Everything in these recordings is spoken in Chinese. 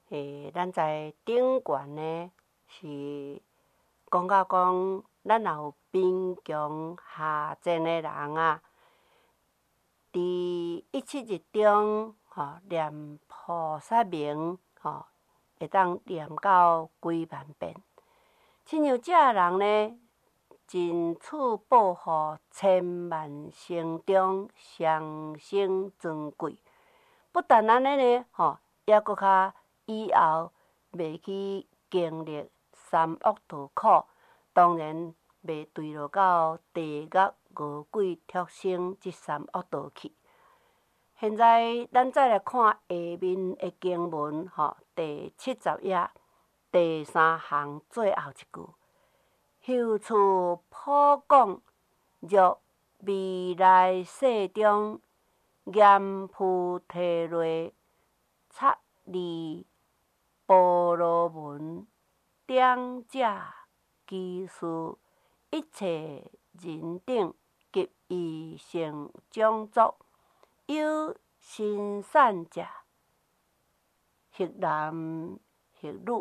咱在顶悬呢是讲到讲，咱若有贫穷下贱的人啊，伫17日中念菩萨名会当念到几万遍。亲像遮人呢，尽处报护，千万生中，上升尊贵。不但安尼呢，还搁较以后袂去经历三恶道苦，当然袂坠落到地狱、饿鬼、畜生这三恶道去。现在咱再来看下面的经文，第70页第3行最后一句：后处普讲，若未来世中，严菩提类，刹利波罗门，顶者居士，一切人等，及异性种族，有生善者，或男或女。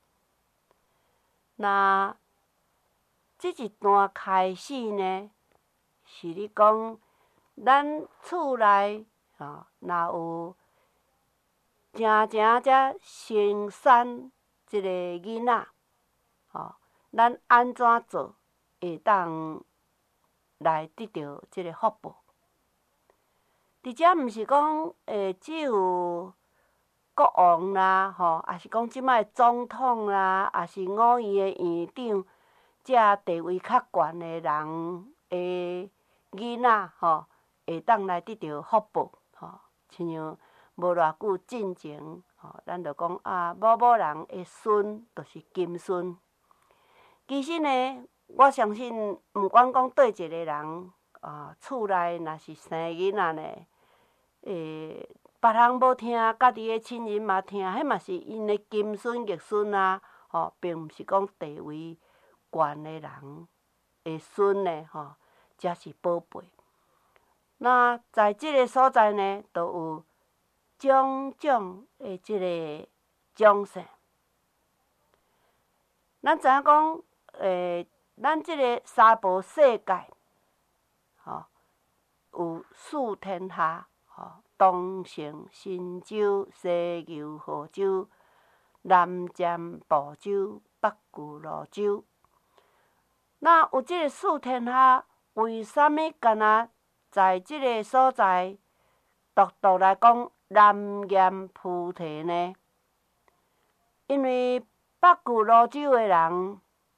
那这一段开始呢，是咧讲咱厝内若有真才生善即个囡仔，咱安怎做会当来得到即个福报？伫遮毋是讲只有国王啦，也是讲即摆总统啦，也是5院的院长，遮地位较悬的人的囡仔，会当来得到福报，亲像无偌久进前，咱就讲某某人的孙就是金孙。其实呢，我相信，毋管讲对一个人，厝内若是生囡仔呢，别人无听，家己的亲人嘛听，迄嘛是因的金孙玉孙啊，并毋是讲地位悬的人的孙呢，才是宝贝。那在即个所在呢，都有种种的即个种姓。咱知影讲，咱即个三宝世界，有四天下，东胜神州、西牛贺州、南瞻部洲、北俱泸州。那有即个四天下，为啥物干那在即个所在，独独来讲南严菩提呢？因为北俱泸州的人，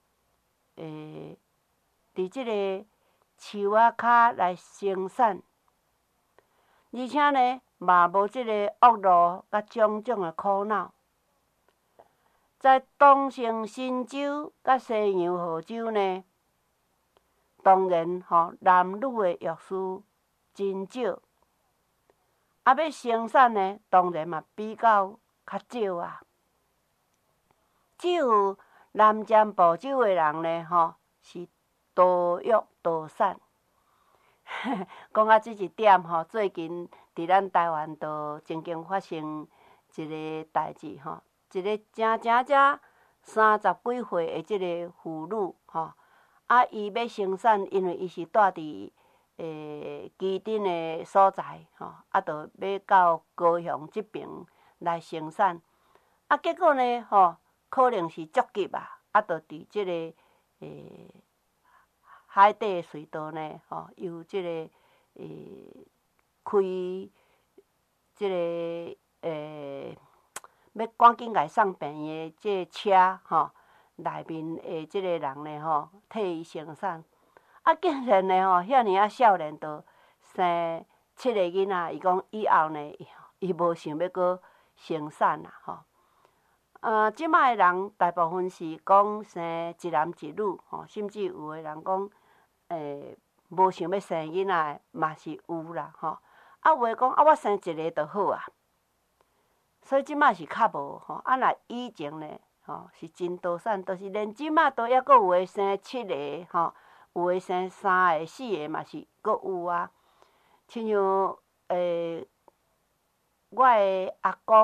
伫即个树仔骹来生产，而且呢，嘛无即个恶路甲种种的苦恼。在东胜神州甲西牛贺州呢，当然男女的约束真少，要生产呢，当然嘛比较较少啊。只有南瞻部洲的人呢，是多育多产。讲到即一点最近伫咱台湾都曾经发生一个代志一个真才30几岁的即个妇女伊要生产，因为伊是住伫基镇的所在就要到高雄即边来生产，结果呢可能是足急就伫即个海底隧道呢由即个开即个要赶紧来送病院的即个车内面的即个人呢替伊生产，竟然呢遐尔少年就生7个囡仔，伊讲以后呢伊无想要阁生产即摆的人大部分是讲生一男一女甚至有的人讲无想要生囡仔的嘛是有啦有的讲我生一个就好啊。所以即摆是较无若以前呢是真多产，就是连即摆都还阁有诶生7个有诶生3个、4个嘛是阁有啊。亲像我诶阿公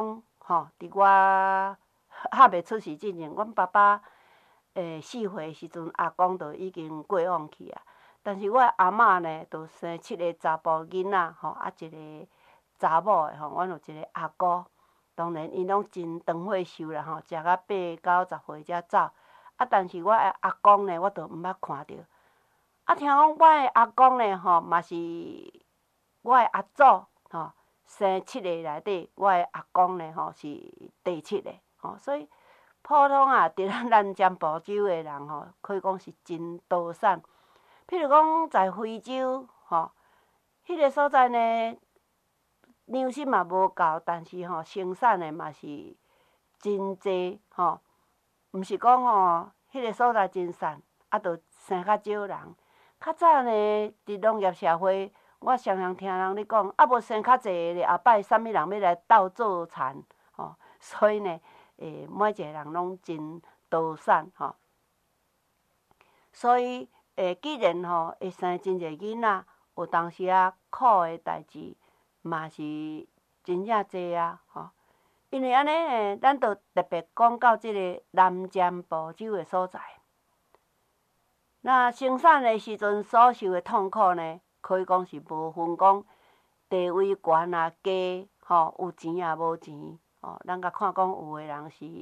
伫我还袂出世之前，阮爸爸4岁时阵，阿公就已经过往去啊。但是我的阿嬷呢，就生7个查甫囡仔，一个查某的阮有一个阿姑。当然，因拢真长岁寿啦，食到8、9、10岁才走。但是我的阿公呢，我就毋捌看着。听讲我的阿公呢，嘛是我的阿祖，生7个内底，我的阿公呢，是第7个，所以普通啊，伫咱占卜州的人可以讲是真多产。譬如讲在非洲，迄个所在呢，粮食嘛无够，但是生产的嘛是真济，毋是讲迄个所在真产，就生较少人。较早呢，伫农业社会，我常常听人咧讲，无生较济咧，后摆啥物人要来斗做田，所以呢，每一个人拢真多产，所以既然会生真侪囡仔，有当时啊苦的代志嘛是真正济啊，因为安尼咱就特别讲到即个南瞻部洲的所在。那生产的时阵所受的痛苦呢，可以讲是无分讲地位悬啊低，有钱也无钱，咱甲看讲有的人是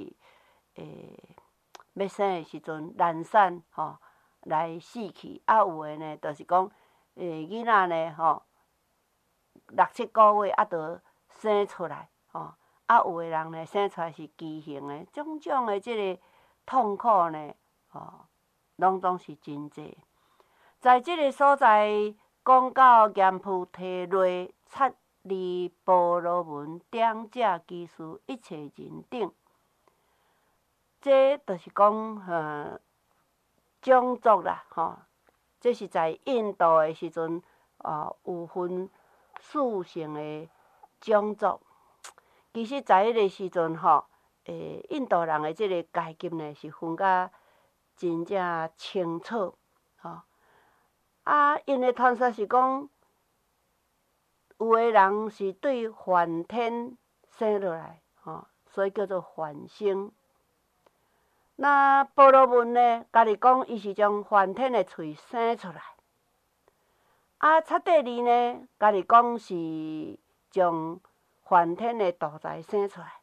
要生的时阵难产，来死去，有的呢，就是讲囡仔呢6、7个月就生出来，有的人呢生出来是畸形的，种种的即个痛苦呢，拢总是真济。在即个所在讲到盐埔提落擦离婆罗门点者技术一切人等，这就是讲种族啦，这是在印度的时阵，有分4性的种族。其实，在迄个时阵，印度人的即个阶级呢，是分甲真正清楚，因的传说是讲，有的人是对梵天生落来，所以叫做梵星。那婆罗门呢，家己讲伊是将梵天的喙生出来。擦地二呢，家己讲是将梵天的肚脐生出来。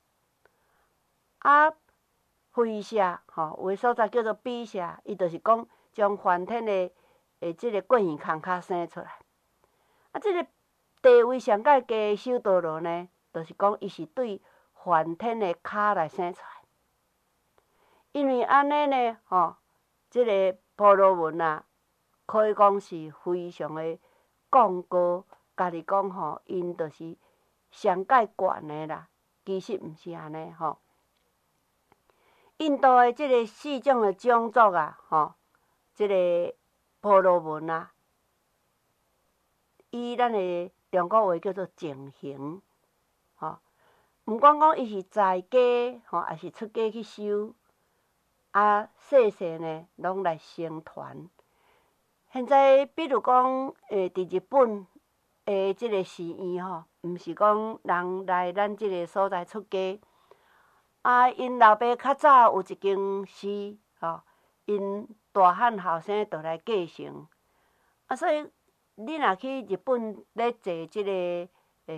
吠舍，有的所在叫做比舍，伊就是讲将梵天的即个过耳孔骹生出来。即个地位上界低的修道罗呢，就是讲伊是对梵天的骹来生出来。因为安尼呢，即个婆罗门啊，可以讲是非常的广高，家己讲因就是上界悬的啦。其实毋是安尼，印度的即个4种的种族啊，即个婆罗门啊，以咱的中国话叫做净行，毋管讲伊是在家，还是出家去修，世世呢拢来成团。现在比如讲，伫日本的即个寺院毋是讲人来咱即个所在出家。因老爸较早有一间寺，因大汉后生就来继承。所以你若去日本咧坐即个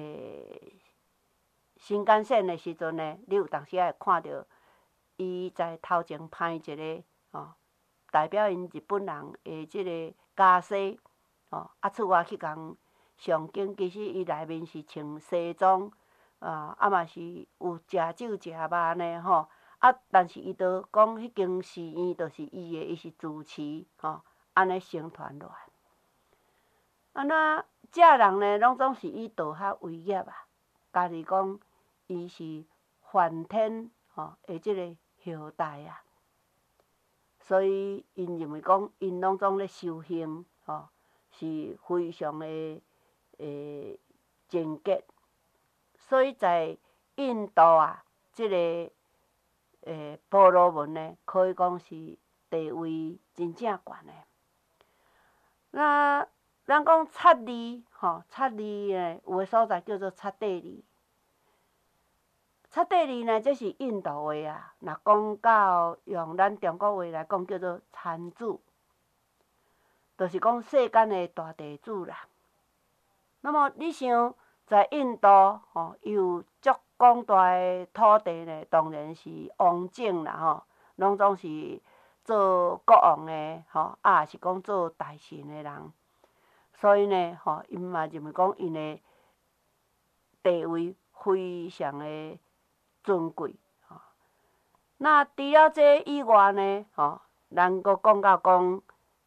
新干线的时阵呢，你有当时会看到伊在头前派一个代表因日本人的即个家师，出外去共上经。其实伊内面是穿西装。嘛是有食酒食肉呢，但是伊就讲迄间寺院就是伊的，伊是住持，安尼成团落来。那遮人呢，拢总是以道学为业啊，家己讲伊是梵天的即个后代啊，所以因认为讲因拢总咧修行，是非常的精洁。所以在印度啊，即个婆罗门呢，可以讲是地位真正悬的。那咱讲刹利，刹利呢，有的所在叫做刹帝利。 插地二呢，这是印度话啊。若讲到用咱中国话来讲，叫做参主，就是讲世间的大地主啦。那么你想，在印度吼，有足广大的土地呢，当然是王政啦吼，拢总是做国王的吼，也是讲做大臣的人。所以呢，吼，因嘛认为讲因的地位非常的尊贵。那除了这以外呢，吼，咱阁讲到讲，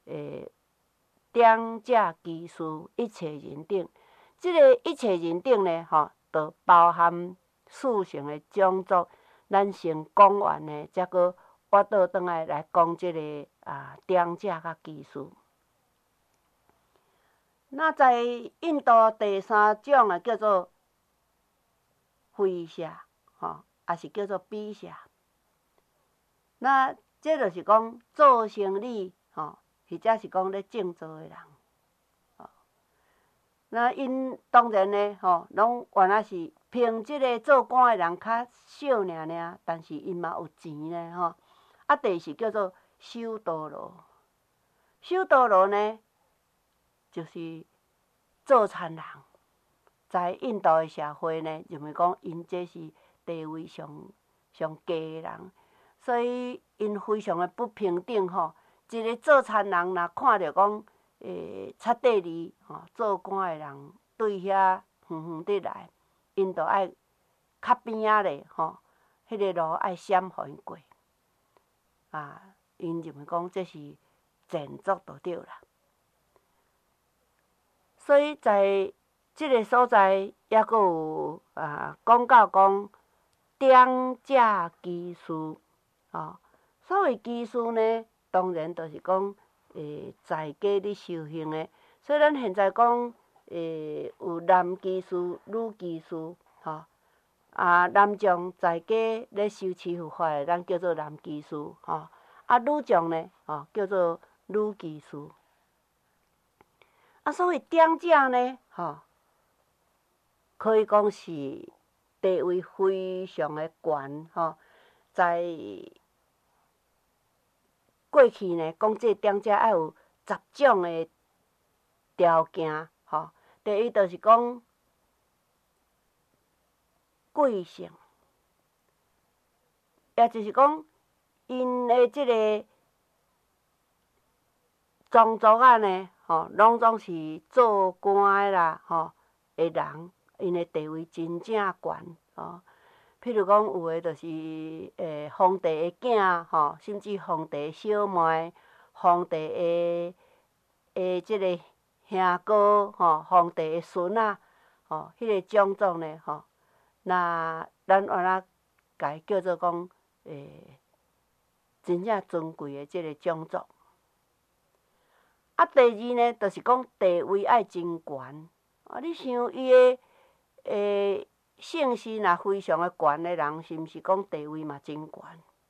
点者技术一切人等。即个一切人等呢，吼，就包含四性的种族，咱先讲完呢，才阁我倒转来讲即个点者甲技术。那在印度第三种啊，叫做飞舍，吼，也是叫做比舍。那这就是讲做生意，吼，或者是讲咧种作的人。那因当然呢，吼，拢原来是凭即个做官的人较少尔，但是因嘛有钱呢，吼。第四叫做修道路，修道路呢，就是做田人。在印度的社会呢，认为讲因这是地位上低的人，所以因非常的不平等吼。一个做田人若看着讲，插地二吼，做官的人对遐远远地来，因着爱较边仔咧吼，迄个路爱闪互因过。因认为讲这是贱族就对啦。所以在即个所在，还阁有讲到讲点者技术，吼。所谓技术呢，当然就是讲在家咧修行的。所以咱现在讲有男技术、女技术，吼。男众在家咧修持护法的，咱叫做男技术，吼。女众呢，吼，叫做女技术。所谓点者呢，吼，可以讲是地位非常的悬，吼。在过去呢，讲这点者要有10种的条件，吼。第一就是讲贵姓，也就是讲因的即个宗族啊呢，吼，拢总是做官的啦，吼的人，因的地位真正悬，吼。譬如讲，有的就是皇帝的囝，吼，甚至皇帝的小妹，皇帝的即个兄哥，吼，皇帝的孙仔，吼，迄个种种呢，吼，那咱原来甲伊叫做讲，真正尊贵的即个种族。第二呢，就是讲地位爱真悬。你想伊的姓氏若非常的悬的人，是毋是讲地位嘛真悬？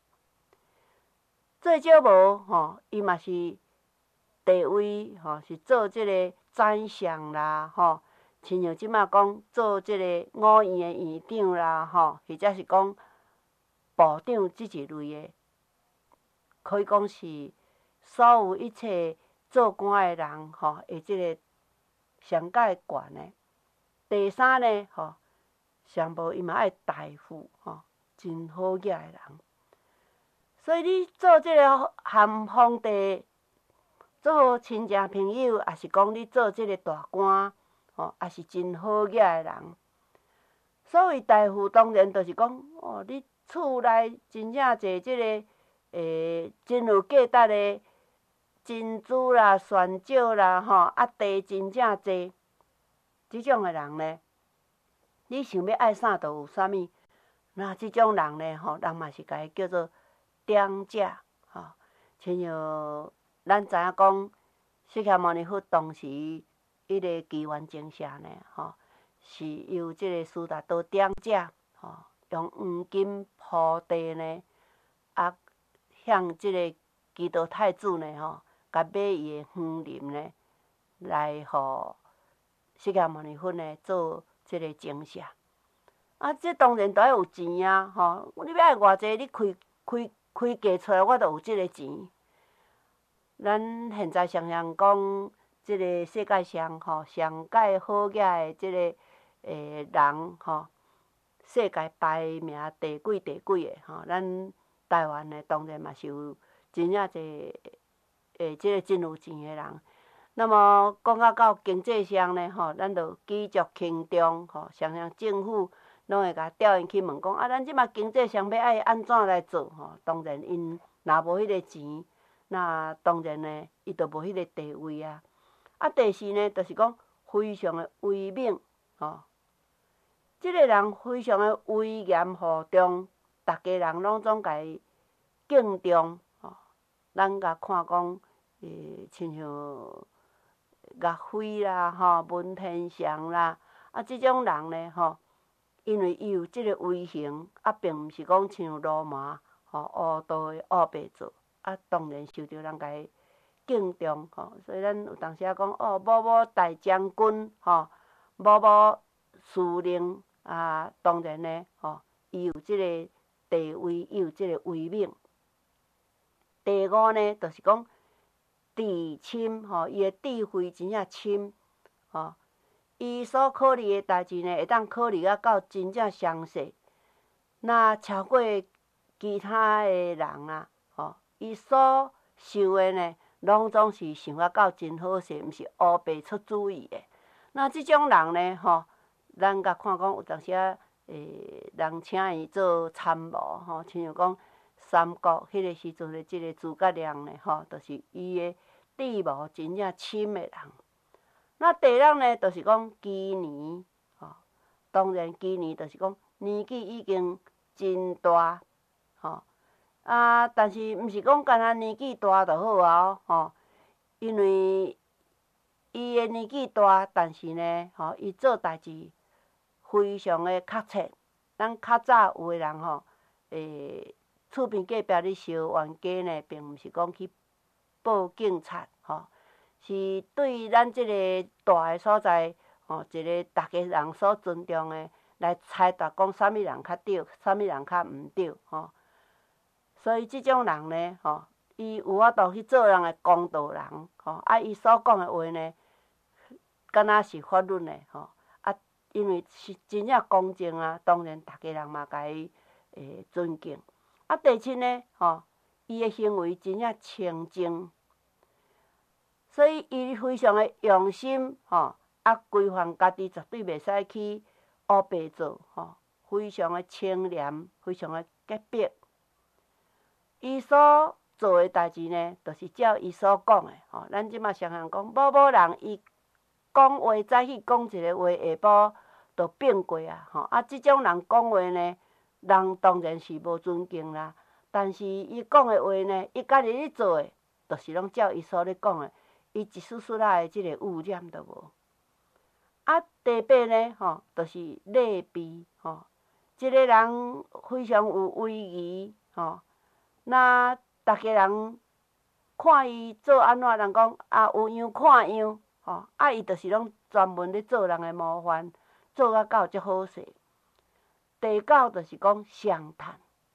最少无吼，伊嘛是地位吼，是做即个宰相啦，吼，亲像即马讲做即个五院的院长啦，吼，或者是讲部长即一类的，可以讲是所有一切做官的人吼，的即个上界悬的。第三呢，吼，上无伊嘛爱大富，吼，真好惹的人。所以你做即个含皇帝做亲戚朋友，也是讲你做即个大官，吼，也是真好惹的人。所谓大富，当然就是讲，你厝内真正侪即个真有价值的珍珠啦、泉石啦，吼，地真正侪。即种的人呢，你想要爱啥，就有啥物。那即种人呢，吼，人嘛是甲伊叫做点者，吼。亲像咱知影讲，释迦牟尼佛当时迄个祇园精舍呢，吼，是由即个悉达多点者，吼，用黄金铺地呢，向即个基督太子呢，吼，甲买伊的园林呢，来互释迦牟尼佛呢做即个精舍。 啊，这当然都要有钱啊，吼！你要爱偌济，你开价出来，我就有即个钱。咱现在常常讲，即个世界上吼上界好野的即个人吼，世界排名第几的吼，咱台湾的当然嘛是有真正侪即个真有钱的人。那么讲到经济上呢，吼，咱就举足轻重，吼，常常政府拢会甲调因去问讲，啊，咱即马经济上要爱安怎来做，吼，当然因若无迄个钱，那当然呢，伊就无迄个地位啊。啊，第四呢，就是讲非常的威猛，吼，即个人非常的威严厚重，逐家人拢总甲伊敬重，吼，咱甲看讲，亲像岳飞啦，吼，文天祥啦，啊，即种人呢，吼，因为伊有即个威形，啊，并毋是讲像罗马，吼，乌道的乌白做，啊，当然受到人家敬重，吼，所以咱有当时啊讲，哦，某某大将军，吼，某某司令，啊，当然呢，吼，伊有即个地位，伊有即个威猛。第五呢，就是讲智深，吼，伊的智慧真正深，吼，伊所考虑的代志呢，会当考虑啊到真正详细，那超过其他的人啊，吼，伊所想的呢，拢总是想啊到真好势，毋是乌白出主意的。那即种人呢，吼，咱甲看讲有当时啊，人请伊做参谋，吼，亲像讲三国迄个时阵的即个诸葛亮呢，吼，就是伊的智谋真正深的人。那第六呢，就是讲基年，吼，当然基年就是讲年纪已经真大，吼，啊，但是毋是讲干那年纪大就好啊，吼，因为伊的年纪大，但是呢，吼，伊做代志非常的确切。咱较早有的人吼，厝边隔壁咧烧冤家呢，并毋是讲去报警察，吼，是对咱即个大的所在，吼，一个逐家人所尊重的来猜度讲啥物人较对，啥物人较毋对，吼。所以即种人呢，吼，伊有法度去做人的公道人，吼，啊，伊所讲的话呢，敢若是法律的，吼，啊，因为是真正公正啊，当然逐家人嘛甲伊尊敬。啊，第七呢，吼，伊的行为真正清净，所以伊非常的用心，吼，啊，规范家己绝对袂使去乌白做，吼，非常的清廉，非常的洁白。伊所做的代志呢，就是照伊所讲的，吼，咱即马常常讲，某人伊讲话早起讲一个话，下晡就变过啊，吼，啊，即种人讲话呢，人当然是无尊敬啦。但是伊讲的话呢，伊家己咧做的，就是拢照伊所咧讲的，伊一丝丝仔的即个污染都无。啊，第八呢，吼，就是礼备，吼，即个人非常有威仪，吼。那逐家人看伊做安怎，人讲啊有样看样，吼，啊伊就是拢专门咧做人的模范，做啊到足好势。第九就是讲详谈，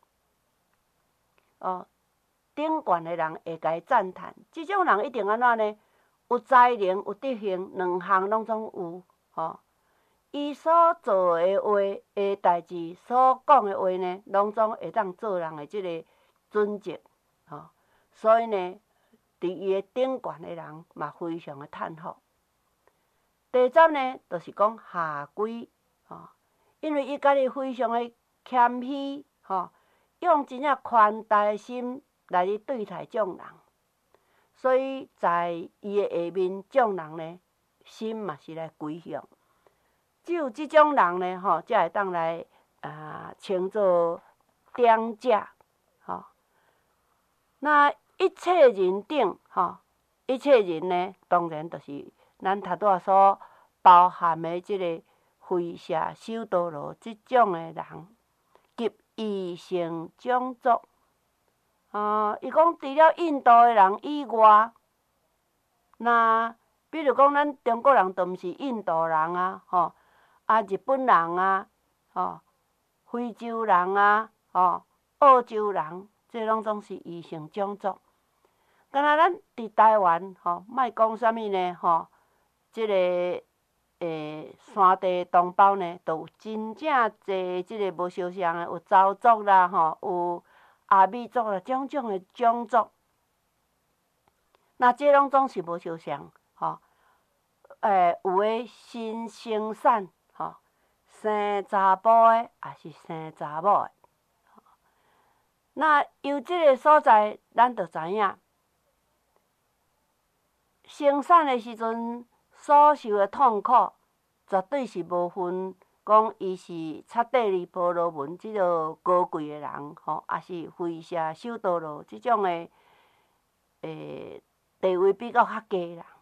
哦，顶悬的人会甲伊赞叹，即种人一定安怎呢？有才能，有德行，两项拢总有，吼。伊所做的话的代志，所讲的话呢，拢总会当做人的即个准则，吼，所以呢，伫伊的顶悬的人嘛非常的叹服。第十呢，就是讲下跪，吼，因为伊家己非常的谦虚，吼，用真正宽大的心来去对待众人，所以在伊的下面，众人呢心嘛是来归向。只有即种人呢，吼，才会当来称作长者，吼。那一切人顶，吼，一切人呢，当然就是咱头拄仔所包含的即个飞舍修道罗即种的人，及异性种族。伊讲除了印度的人以外，那比如讲咱中国人，都毋是印度人啊，吼，啊日本人啊，吼， 非洲人啊，澳洲人，这拢总是异性种族。敢若咱伫台湾，莫讲啥物呢，即个山地同胞呢，都有真正侪即个无相像的，有朝族啦，有阿美族啦，种种的种族。那这拢总是无相像，有诶新生产，生查甫诶，也是生查某诶。那由即个所在，咱就知影，生产诶时阵所受诶痛苦，绝对是无分讲伊是擦地利婆罗门即个高贵诶人，也是飞舍修道罗即种诶地位比较较低啦，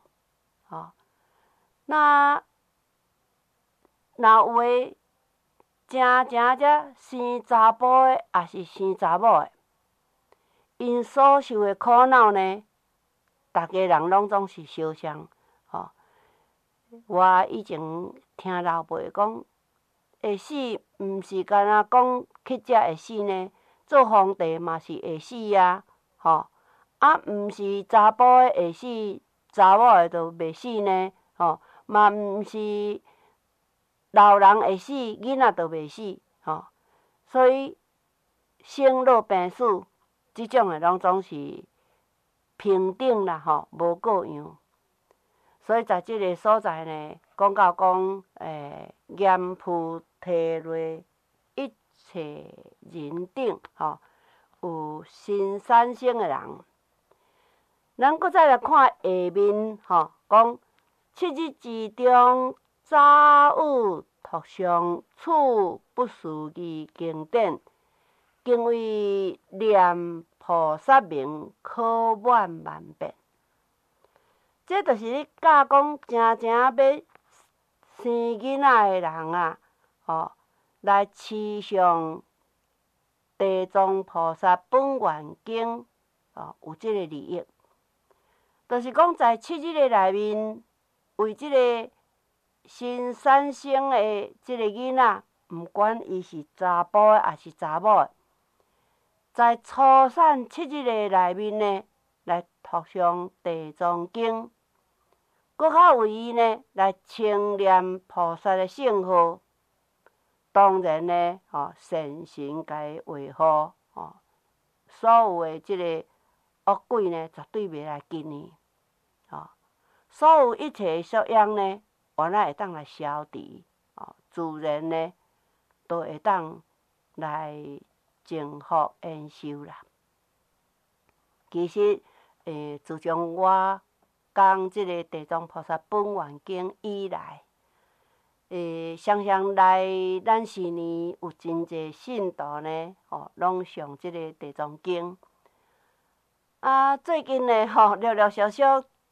那有诶真才生查甫诶，也是生查某诶，因所受诶苦恼呢，逐家人拢总是相像。我以前听老辈讲，会死毋是干若讲去才会死呢，做皇帝嘛是会死啊，毋是查甫诶会死，查某诶就袂死呢，嘛毋是老人会死，囡仔就袂死，所以生老病死即种诶拢总是平等啦，无各样。所以在即个所在呢，讲到讲，严菩提落一切人顶，有新产生诶人。咱搁再来看下面，讲七日之中，早有图像处不思议经典，经为念菩萨名，可满万遍。这就是咧教讲真正要生囡仔诶人啊，来持上地藏菩萨本愿经，有即个利益。就是讲在7日诶内面，为即个新产生诶即个囡仔，毋管伊是查甫诶，还是查某诶，在初产7日诶内面呢，来读上地藏经。搁较为伊呢来称念菩萨的圣号，当然呢，善神甲伊维护，所有的即个恶鬼呢，绝对袂来近伊，所有一切宿殃呢，原来会当来消除，自然呢，都会当来净福延寿啦。其实，自从我讲即个地藏菩萨本愿经以来，常常来咱寺内有真侪信徒呢，拢上即个地藏经。最近呢，陆陆续续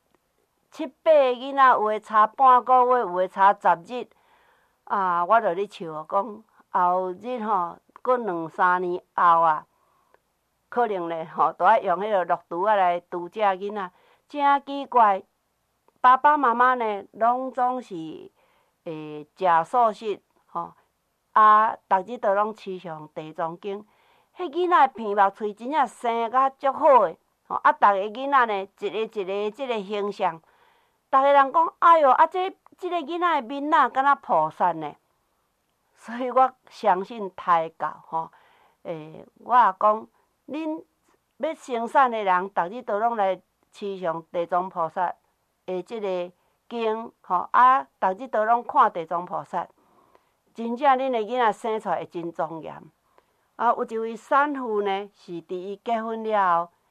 7、8个囡仔，有诶差半个月，有诶差10日，我就咧笑讲，后日搁2、3年后啊，可能咧都爱用迄个绿珠来拄遮囡仔。真奇怪，爸爸妈妈呢，拢总是食素食，逐日都拢持上地藏经。迄囡仔鼻目喙真正生甲足好诶，逐个囡仔呢，一个一个即个形象，逐个人讲，哎哟，即个囡仔诶面仔敢若菩萨呢。所以我相信胎教，我也讲，恁要生产诶人，逐日都拢来持上地藏菩萨诶即个经，逐日都拢看地藏菩萨，真正恁诶囡仔生出来会真庄严。有一位产妇呢，是伫伊结婚了后，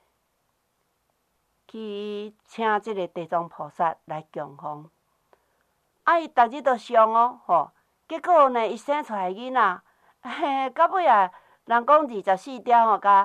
去请即个地藏菩萨来供奉。伊逐日都上哦，结果呢，伊生出来囡仔，到尾啊，人讲24条甲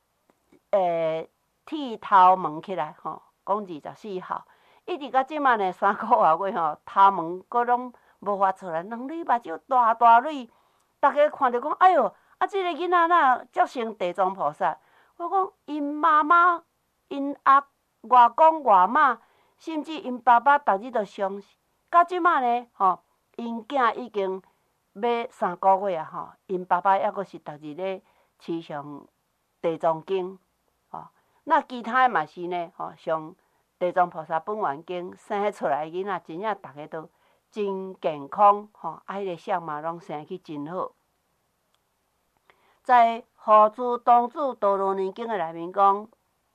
剃头毛起来，讲24号，一直到即满呢3个多月头毛阁拢无发出来，两蕊目睭大大蕊，逐个看着讲，哎哟，即个囡仔哪足成地藏菩萨？我讲因妈妈、因阿外公外妈，甚至因爸爸逐日都上，到即满呢，因囝已经要3个月啊，因爸爸抑阁是逐日咧持上地藏经，那其他的嘛是呢，上地藏菩萨本愿经，生出来的囡仔真正逐个都真健康，迄个相嘛拢生去真好。在《护持当主陀罗尼经》的内面讲，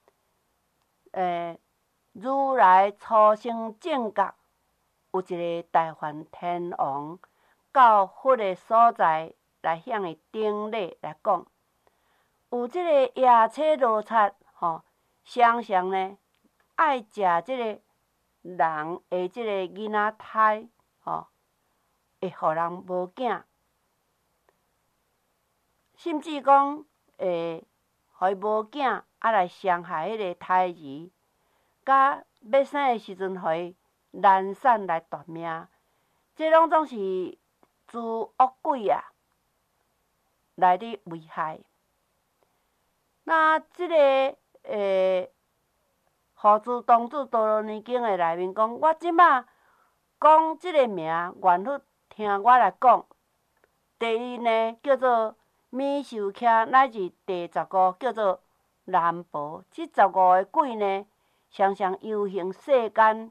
如来初生正觉，有一个大梵天王到佛的所在来向伊顶礼来讲，有即个夜叉罗刹，常常呢爱食即个人的即个囡仔胎，会互人无囝，甚至讲会互伊无囝，来伤害迄个胎儿，甲要生的时阵，互伊难产来夺命，这拢总是诸恶鬼来伫危害。那即个护持当主陀罗尼经的内面讲，我即马讲即个名，愿佛听我来讲。第一呢，叫做米寿徛，乃至第15叫做南婆。这15个鬼呢，常常游行世间，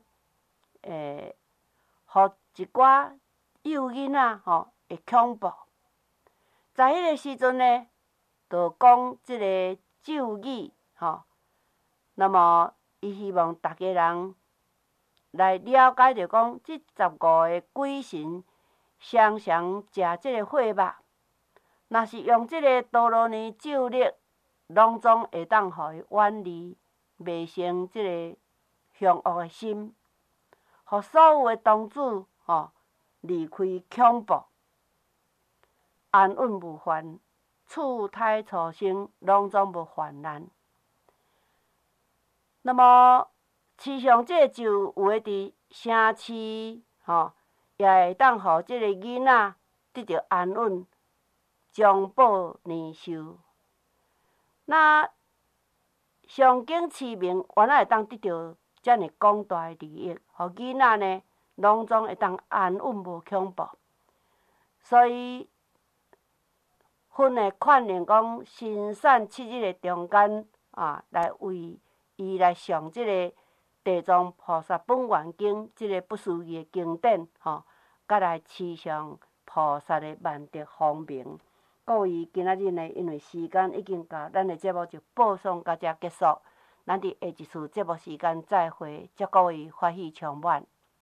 互一寡幼囡仔会恐怖。在迄个时阵呢，就讲即个咒语，那么伊希望逐家人来了解着讲，这15个鬼神常常食即个血肉，若是用即个陀罗尼咒力，拢总会当互伊远离，袂生即个凶恶的心，互所有的当主离开恐怖，安稳无烦，厝胎初生，拢总无患难。那么，持上这个咒，有诶伫城市，也会当互即个囡仔得到安稳，终保年寿。那上经持名，原来会当得到遮尔广大的利益，互囡仔呢，拢总会当安稳无恐怖。所以，佛呢劝令讲，生产7日的中间来为伊来上即个地藏菩萨本愿经，即个不思议的经典，甲来持上菩萨的万德光明。各位今仔日呢，因为时间已经到，咱的节目就播送到遮结束。咱伫下一次节目时间再会，祝各位欢喜充满。